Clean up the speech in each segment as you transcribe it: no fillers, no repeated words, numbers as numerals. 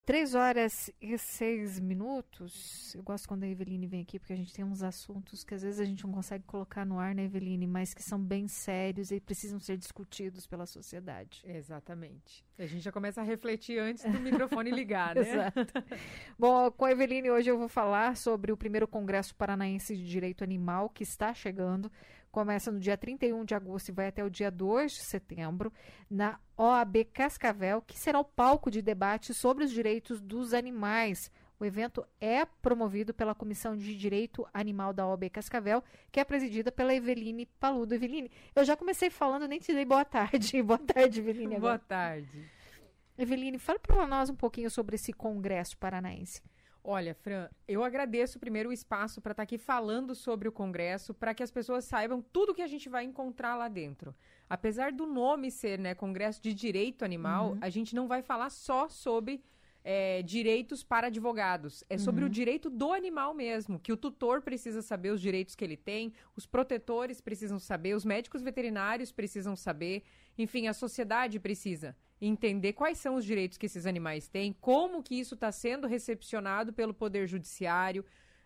3h06. Eu gosto quando a Eveline vem aqui, porque a gente tem uns assuntos que às vezes a gente não consegue colocar no ar, né, Eveline, mas que são bem sérios e precisam ser discutidos pela sociedade. Exatamente. A gente já começa a refletir antes do microfone ligar, né? Exato. Bom, com a Eveline hoje eu vou falar sobre o primeiro Congresso Paranaense de Direito Animal, que está chegando. Começa no dia 31 de agosto e vai até o dia 2 de setembro, na OAB Cascavel, que será o palco de debate sobre os direitos dos animais. O evento é promovido pela Comissão de Direito Animal da OAB Cascavel, que é presidida pela Eveline Paludo. Eveline, eu já comecei falando, nem te dei boa tarde. Boa tarde, Eveline. Boa tarde. Eveline, fala para nós um pouquinho sobre esse Congresso Paranaense. Olha, Fran, eu agradeço primeiro o espaço para estar aqui falando sobre o Congresso, para que as pessoas saibam tudo que a gente vai encontrar lá dentro. Apesar do nome ser, né, Congresso de Direito Animal, a gente não vai falar só sobre direitos para advogados. É sobre o direito do animal mesmo, que o tutor precisa saber os direitos que ele tem, os protetores precisam saber, os médicos veterinários precisam saber, enfim, a sociedade precisa entender quais são os direitos que esses animais têm, como que isso está sendo recepcionado pelo Poder Judiciário.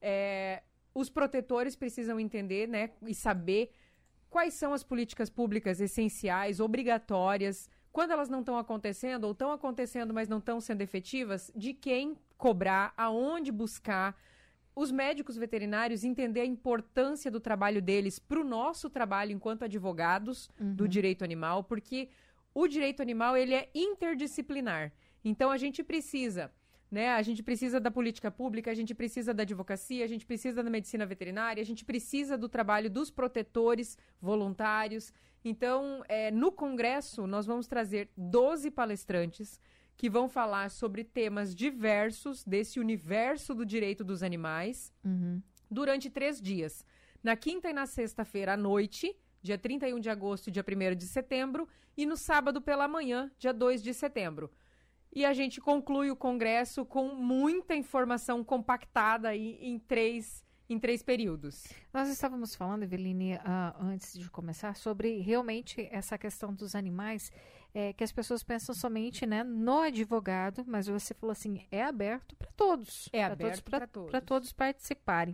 Os protetores precisam entender, né, e saber quais são as políticas públicas essenciais, obrigatórias, quando elas não estão acontecendo ou estão acontecendo, mas não estão sendo efetivas, de quem cobrar, aonde buscar. Os médicos veterinários entender a importância do trabalho deles para o nosso trabalho enquanto advogados do direito animal, porque o direito animal, ele é interdisciplinar. Então, a gente precisa, né? A gente precisa da política pública, a gente precisa da advocacia, a gente precisa da medicina veterinária, a gente precisa do trabalho dos protetores voluntários. Então, no Congresso, nós vamos trazer 12 palestrantes que vão falar sobre temas diversos desse universo do direito dos animais durante 3 dias. Na quinta e na sexta-feira à noite, dia 31 de agosto e dia 1º de setembro, e no sábado pela manhã, dia 2 de setembro. E a gente conclui o Congresso com muita informação compactada aí em três períodos. Nós estávamos falando, Eveline, antes de começar, sobre realmente essa questão dos animais, que as pessoas pensam somente, né, no advogado, mas você falou assim, é aberto para todos. É aberto para todos. Para todos participarem.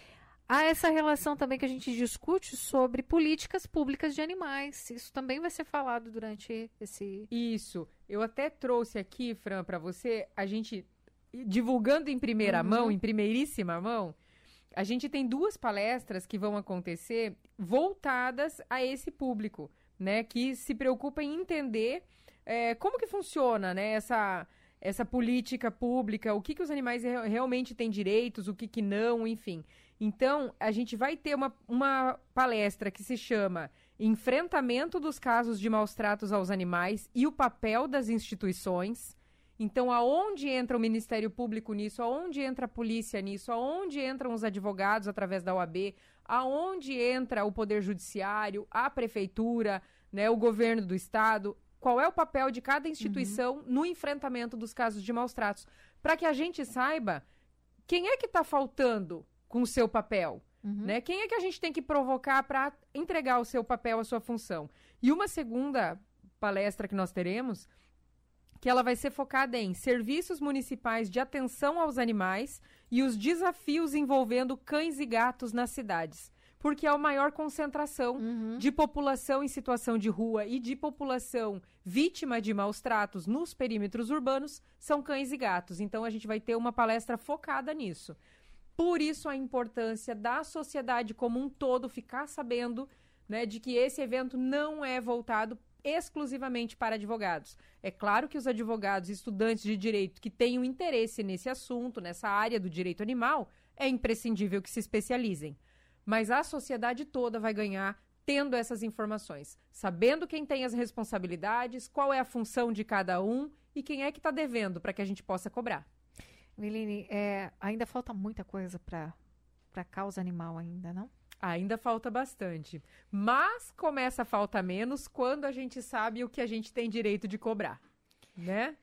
Há essa relação também que a gente discute sobre políticas públicas de animais. Isso também vai ser falado durante esse... Isso. Eu até trouxe aqui, Fran, para você, a gente divulgando em primeira mão, em primeiríssima mão, a gente tem 2 palestras que vão acontecer voltadas a esse público, né? Que se preocupa em entender como que funciona, né? Essa política pública, o que os animais realmente têm direitos, o que não, enfim. Então, a gente vai ter uma palestra que se chama Enfrentamento dos casos de maus tratos aos animais e o papel das instituições. Então, aonde entra o Ministério Público nisso, aonde entra a polícia nisso, aonde entram os advogados através da OAB, aonde entra o Poder Judiciário, a Prefeitura, né, o governo do Estado. Qual é o papel de cada instituição no enfrentamento dos casos de maus tratos? Para que a gente saiba quem é que está faltando com o seu papel, né? Quem é que a gente tem que provocar para entregar o seu papel, a sua função? E uma segunda palestra que nós teremos, que ela vai ser focada em serviços municipais de atenção aos animais e os desafios envolvendo cães e gatos nas cidades. Porque é a maior concentração de população em situação de rua e de população vítima de maus tratos nos perímetros urbanos são cães e gatos. Então, a gente vai ter uma palestra focada nisso. Por isso, a importância da sociedade como um todo ficar sabendo, né, de que esse evento não é voltado exclusivamente para advogados. É claro que os advogados e estudantes de direito que tenham interesse nesse assunto, nessa área do direito animal, é imprescindível que se especializem. Mas a sociedade toda vai ganhar tendo essas informações, sabendo quem tem as responsabilidades, qual é a função de cada um e quem é que está devendo para que a gente possa cobrar. Eveline, ainda falta muita coisa para a causa animal ainda, não? Ainda falta bastante, mas começa a faltar menos quando a gente sabe o que a gente tem direito de cobrar, né?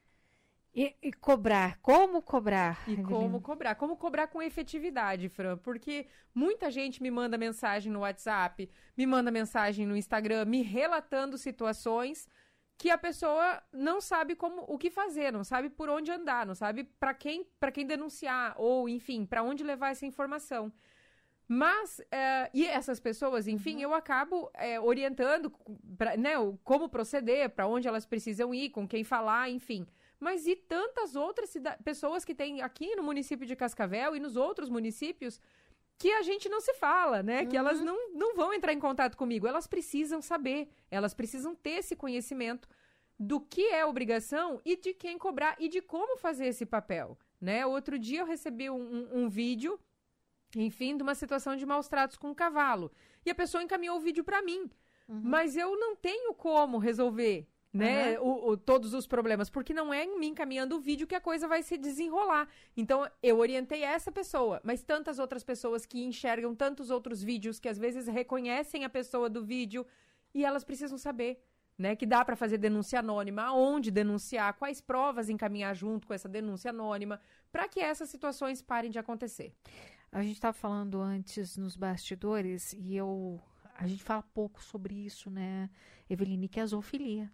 E cobrar, como cobrar? E como cobrar? Como cobrar com efetividade, Fran? Porque muita gente me manda mensagem no WhatsApp, me manda mensagem no Instagram, me relatando situações que a pessoa não sabe o que fazer, não sabe por onde andar, não sabe para quem denunciar, ou, enfim, para onde levar essa informação. Mas, e essas pessoas, enfim, eu acabo orientando né, como proceder, para onde elas precisam ir, com quem falar, enfim. Mas e tantas outras pessoas que tem aqui no município de Cascavel e nos outros municípios que a gente não se fala, né? Que elas não vão entrar em contato comigo. Elas precisam saber, elas precisam ter esse conhecimento do que é obrigação e de quem cobrar e de como fazer esse papel, né? Outro dia eu recebi um vídeo, enfim, de uma situação de maus tratos com um cavalo. E a pessoa encaminhou o vídeo para mim. Mas eu não tenho como resolver, né, todos os problemas, porque não é me encaminhando o vídeo que a coisa vai se desenrolar. Então, eu orientei essa pessoa, mas tantas outras pessoas que enxergam tantos outros vídeos, que às vezes reconhecem a pessoa do vídeo, e elas precisam saber, né, que dá para fazer denúncia anônima, aonde denunciar, quais provas encaminhar junto com essa denúncia anônima, para que essas situações parem de acontecer. A gente estava falando antes nos bastidores, e a gente fala pouco sobre isso, né, Eveline, que é a zoofilia.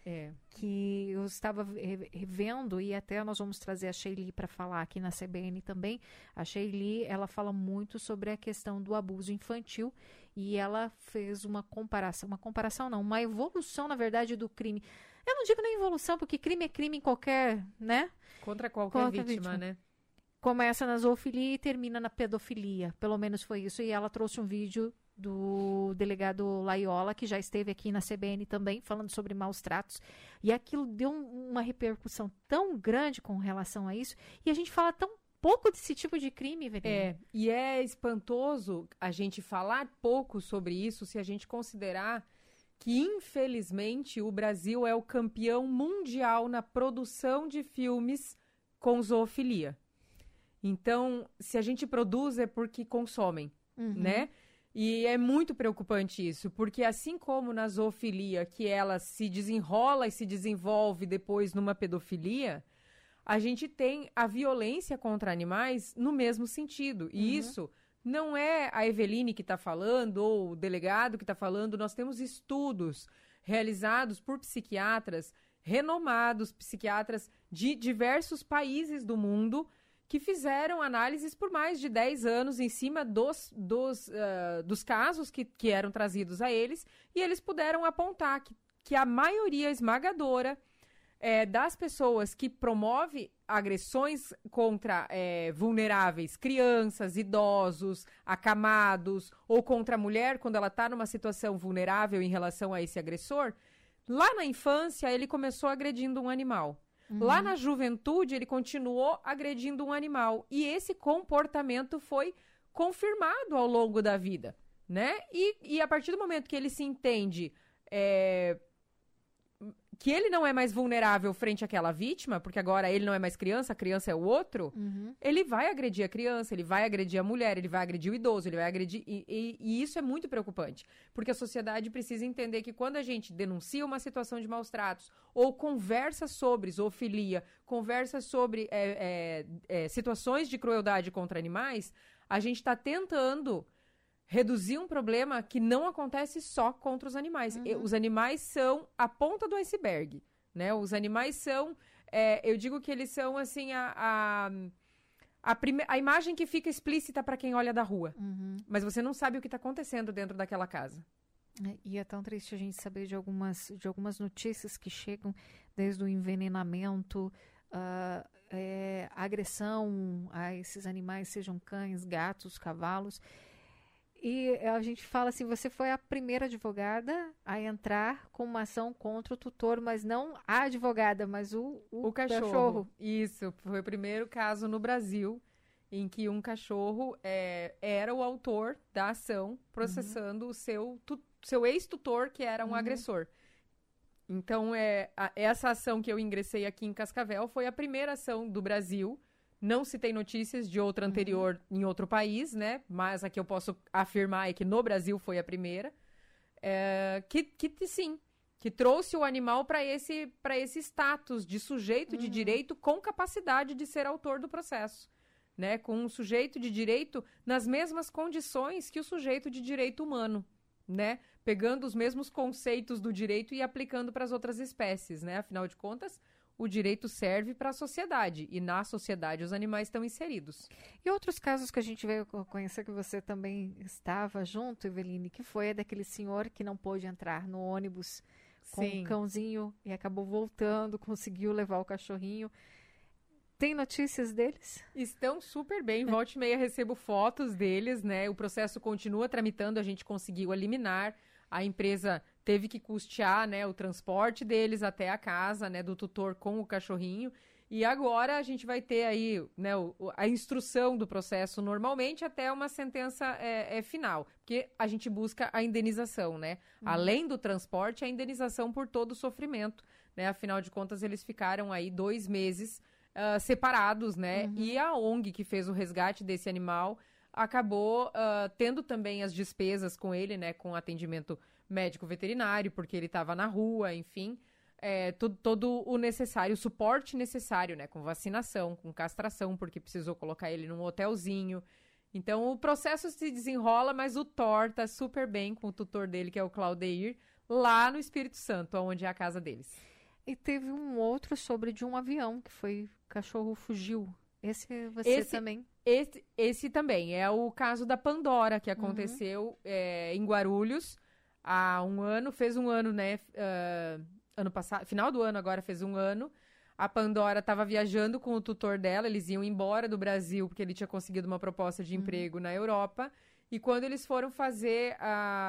Que eu estava revendo, e até nós vamos trazer a Sheili para falar aqui na CBN também. A Sheili, ela fala muito sobre a questão do abuso infantil, e ela fez uma comparação não, uma evolução, na verdade, do crime. Eu não digo nem evolução, porque crime é crime em qualquer, né? Contra qualquer vítima, né? Começa na zoofilia e termina na pedofilia, pelo menos foi isso, e ela trouxe um vídeo do delegado Laiola, que já esteve aqui na CBN também, falando sobre maus tratos, e aquilo deu uma repercussão tão grande com relação a isso, e a gente fala tão pouco desse tipo de crime, velho. E é espantoso a gente falar pouco sobre isso se a gente considerar que, infelizmente, o Brasil é o campeão mundial na produção de filmes com zoofilia. Então, se a gente produz é porque consomem, né? E é muito preocupante isso, porque assim como na zoofilia, que ela se desenrola e se desenvolve depois numa pedofilia, a gente tem a violência contra animais no mesmo sentido. E isso não é a Eveline que está falando, ou o delegado que está falando, nós temos estudos realizados por psiquiatras renomados, psiquiatras de diversos países do mundo, que fizeram análises por mais de 10 anos em cima dos casos que eram trazidos a eles, e eles puderam apontar que a maioria esmagadora das pessoas que promove agressões contra vulneráveis, crianças, idosos, acamados, ou contra a mulher, quando ela está numa situação vulnerável em relação a esse agressor, lá na infância ele começou agredindo um animal. Lá na juventude, ele continuou agredindo um animal. E esse comportamento foi confirmado ao longo da vida, né? E a partir do momento que ele se entende que ele não é mais vulnerável frente àquela vítima, porque agora ele não é mais criança, a criança é o outro, ele vai agredir a criança, ele vai agredir a mulher, ele vai agredir o idoso, ele vai agredir... E isso é muito preocupante, porque a sociedade precisa entender que quando a gente denuncia uma situação de maus tratos, ou conversa sobre zoofilia, conversa sobre situações de crueldade contra animais, a gente está tentando reduzir um problema que não acontece só contra os animais. Os animais são a ponta do iceberg, né? Os animais são, eu digo que eles são, assim, a imagem que fica explícita para quem olha da rua. Mas você não sabe o que está acontecendo dentro daquela casa. E é tão triste a gente saber de algumas notícias que chegam, desde o envenenamento, agressão a esses animais, sejam cães, gatos, cavalos. E a gente fala assim, você foi a primeira advogada a entrar com uma ação contra o tutor, mas não a advogada, mas o cachorro. Isso, foi o primeiro caso no Brasil em que um cachorro era o autor da ação, processando o seu ex-tutor, que era um agressor. Então, essa ação que eu ingressei aqui em Cascavel foi a primeira ação do Brasil. Não se tem notícias de outra anterior em outro país, né? Mas a que eu posso afirmar é que no Brasil foi a primeira. Que trouxe o animal para esse status de sujeito de direito com capacidade de ser autor do processo, né? Com um sujeito de direito nas mesmas condições que o sujeito de direito humano, né, pegando os mesmos conceitos do direito e aplicando para as outras espécies, né? Afinal de contas, o direito serve para a sociedade e na sociedade os animais estão inseridos. E outros casos que a gente veio conhecer, que você também estava junto, Eveline, que foi daquele senhor que não pôde entrar no ônibus com Sim. o cãozinho e acabou voltando, conseguiu levar o cachorrinho. Tem notícias deles? Estão super bem, volta e meia recebo fotos deles, né? O processo continua tramitando, a gente conseguiu eliminar, a empresa teve que custear, né, o transporte deles até a casa, né, do tutor com o cachorrinho, e agora a gente vai ter aí, né, a instrução do processo normalmente até uma sentença final, porque a gente busca a indenização, né? Além do transporte, a indenização por todo o sofrimento, né? Afinal de contas, eles ficaram aí 2 meses separados, né? E a ONG que fez o resgate desse animal acabou tendo também as despesas com ele, né? Com atendimento médico veterinário, porque ele estava na rua, enfim. Todo o necessário, o suporte necessário, né? Com vacinação, com castração, porque precisou colocar ele num hotelzinho. Então, o processo se desenrola, mas o Thor tá super bem com o tutor dele, que é o Claudeir, lá no Espírito Santo, onde é a casa deles. E teve um outro sobre de um avião, que foi cachorro fugiu. Esse também? Esse também. É o caso da Pandora, que aconteceu em Guarulhos há um ano. Fez um ano, né? Ano passado, final do ano agora fez um ano. A Pandora estava viajando com o tutor dela. Eles iam embora do Brasil, porque ele tinha conseguido uma proposta de emprego na Europa. E quando eles foram fazer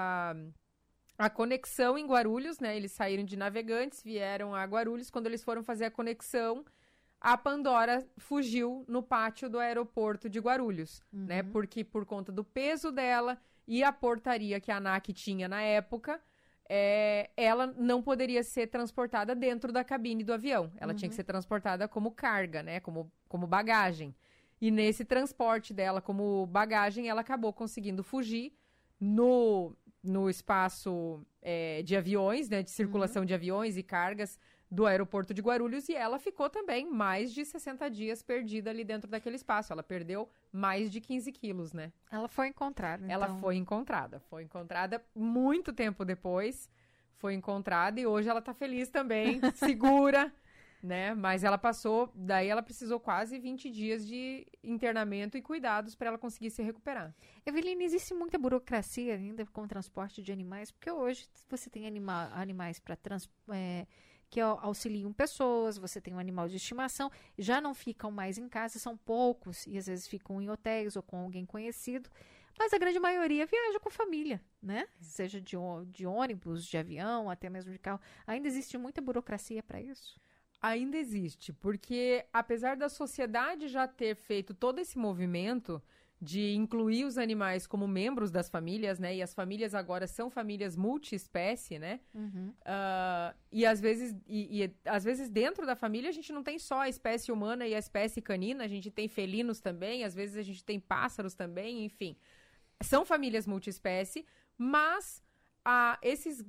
a conexão em Guarulhos, né? Eles saíram de Navegantes, vieram a Guarulhos. Quando eles foram fazer a conexão, a Pandora fugiu no pátio do aeroporto de Guarulhos, né? Porque por conta do peso dela e a portaria que a ANAC tinha na época, ela não poderia ser transportada dentro da cabine do avião. Ela tinha que ser transportada como carga, né? Como bagagem. E nesse transporte dela como bagagem, ela acabou conseguindo fugir no espaço de aviões, né, de circulação de aviões e cargas do aeroporto de Guarulhos, e ela ficou também mais de 60 dias perdida ali dentro daquele espaço. Ela perdeu mais de 15 quilos, né? Ela foi encontrada, então. Ela foi encontrada muito tempo depois, foi encontrada, e hoje ela tá feliz também, segura, né? Mas daí ela precisou quase 20 dias de internamento e cuidados para ela conseguir se recuperar. Eveline, existe muita burocracia ainda com o transporte de animais, porque hoje você tem animais para que auxiliam pessoas, você tem um animal de estimação, já não ficam mais em casa, são poucos, e às vezes ficam em hotéis ou com alguém conhecido, mas a grande maioria viaja com família, né? Seja de ônibus, de avião, até mesmo de carro. Ainda existe muita burocracia para isso? Ainda existe, porque apesar da sociedade já ter feito todo esse movimento de incluir os animais como membros das famílias, né? E as famílias agora são famílias multiespécie, né? E às vezes dentro da família a gente não tem só a espécie humana e a espécie canina, a gente tem felinos também, às vezes a gente tem pássaros também, enfim. São famílias multiespécie, mas essas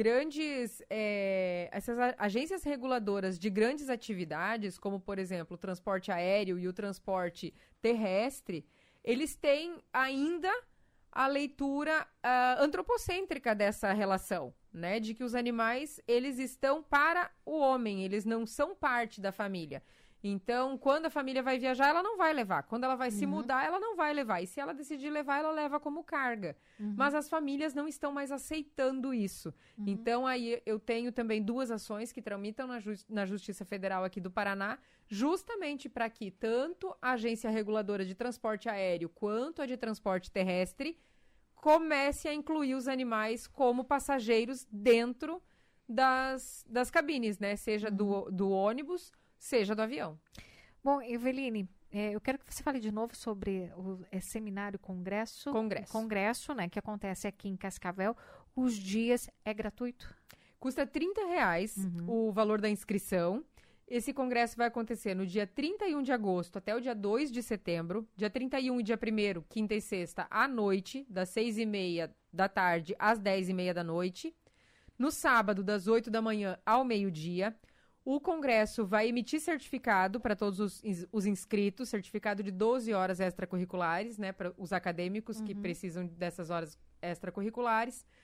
agências reguladoras de grandes atividades, como, por exemplo, o transporte aéreo e o transporte terrestre, eles têm ainda a leitura antropocêntrica dessa relação, né? De que os animais, eles estão para o homem, eles não são parte da família. Então, quando a família vai viajar, ela não vai levar. Quando ela vai se mudar, ela não vai levar. E se ela decidir levar, ela leva como carga. Mas as famílias não estão mais aceitando isso. Então, aí eu tenho também 2 ações que tramitam na Justiça Federal aqui do Paraná, justamente para que tanto a Agência Reguladora de Transporte Aéreo quanto a de Transporte Terrestre comece a incluir os animais como passageiros dentro das cabines, né? Seja do ônibus, seja do avião. Bom, Eveline, eu quero que você fale de novo sobre o seminário Congresso, né, que acontece aqui em Cascavel. Os dias é gratuito? Custa R$30 o valor da inscrição. Esse congresso vai acontecer no dia 31 de agosto até o dia 2 de setembro. Dia 31 e dia 1º, quinta e sexta, à noite, das 6h30 da tarde às 10h30 da noite. No sábado, das 8 da manhã ao meio-dia. O Congresso vai emitir certificado para todos os inscritos, certificado de 12 horas extracurriculares, né, para os acadêmicos que precisam dessas horas extracurriculares.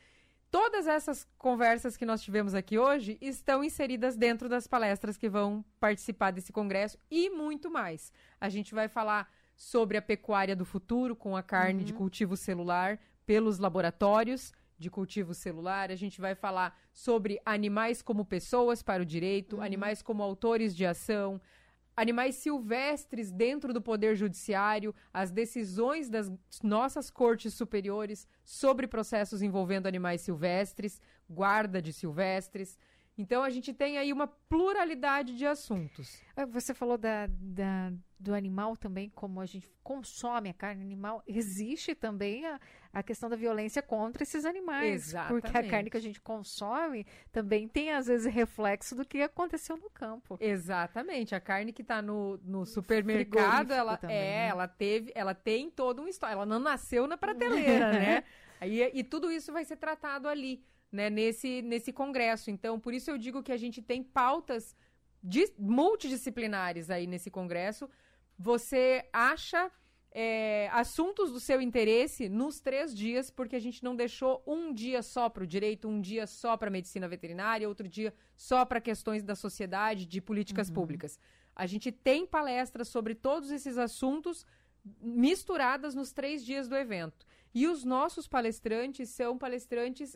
Todas essas conversas que nós tivemos aqui hoje estão inseridas dentro das palestras que vão participar desse congresso e muito mais. A gente vai falar sobre a pecuária do futuro, com a carne de cultivo celular pelos laboratórios de cultivo celular. A gente vai falar sobre animais como pessoas para o direito, animais como autores de ação, animais silvestres dentro do Poder Judiciário, as decisões das nossas cortes superiores sobre processos envolvendo animais silvestres, guarda de silvestres. Então, a gente tem aí uma pluralidade de assuntos. Você falou do animal também, como a gente consome a carne animal. Existe também a questão da violência contra esses animais. Exatamente. Porque a carne que a gente consome também tem, às vezes, reflexo do que aconteceu no campo. Exatamente. A carne que está no supermercado, ela tem todo um histórico. Ela não nasceu na prateleira, né? E tudo isso vai ser tratado ali, né, nesse congresso. Então, por isso eu digo que a gente tem pautas multidisciplinares aí nesse congresso. Você acha assuntos do seu interesse nos 3 dias, porque a gente não deixou um dia só para o direito, um dia só para a medicina veterinária, outro dia só para questões da sociedade, de políticas públicas. A gente tem palestras sobre todos esses assuntos misturadas nos 3 dias do evento. E os nossos palestrantes são palestrantes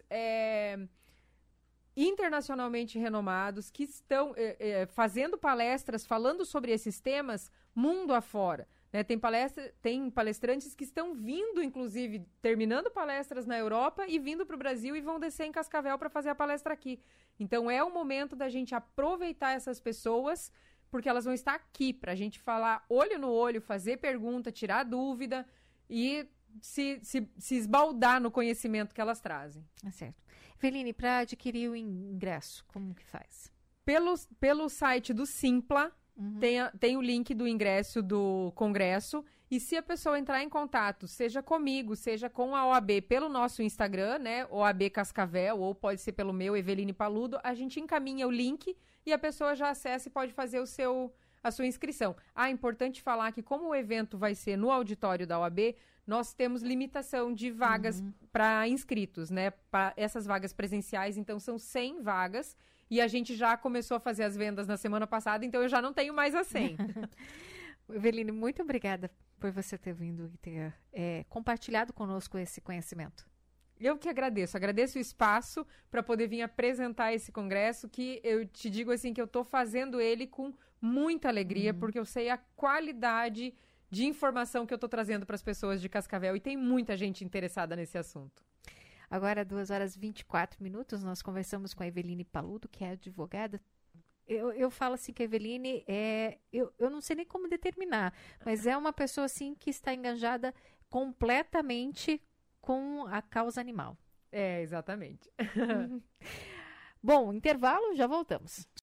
internacionalmente renomados, que estão fazendo palestras, falando sobre esses temas mundo afora. Né? Tem palestrantes que estão vindo, inclusive, terminando palestras na Europa e vindo para o Brasil e vão descer em Cascavel para fazer a palestra aqui. Então, é o momento da gente aproveitar essas pessoas, porque elas vão estar aqui para a gente falar olho no olho, fazer pergunta, tirar dúvida e se esbaldar no conhecimento que elas trazem. Certo. Eveline, para adquirir o ingresso, como que faz? Pelo site do Simpla, tem o link do ingresso do congresso, e se a pessoa entrar em contato, seja comigo, seja com a OAB, pelo nosso Instagram, né, OAB Cascavel, ou pode ser pelo meu, Eveline Paludo, a gente encaminha o link e a pessoa já acessa e pode fazer a sua inscrição. Importante falar que como o evento vai ser no auditório da OAB, nós temos limitação de vagas para inscritos, né? Para essas vagas presenciais, então são 100 vagas. E a gente já começou a fazer as vendas na semana passada, então eu já não tenho mais as 100. Eveline, muito obrigada por você ter vindo e ter compartilhado conosco esse conhecimento. Eu que agradeço. Agradeço o espaço para poder vir apresentar esse congresso, que eu te digo assim que eu estou fazendo ele com muita alegria, porque eu sei a qualidade de informação que eu estou trazendo para as pessoas de Cascavel, e tem muita gente interessada nesse assunto. Agora, 2h24, nós conversamos com a Eveline Paludo, que é advogada. Eu falo assim que a Eveline eu não sei nem como determinar, mas é uma pessoa assim que está engajada completamente com a causa animal. Exatamente. Bom, intervalo, já voltamos.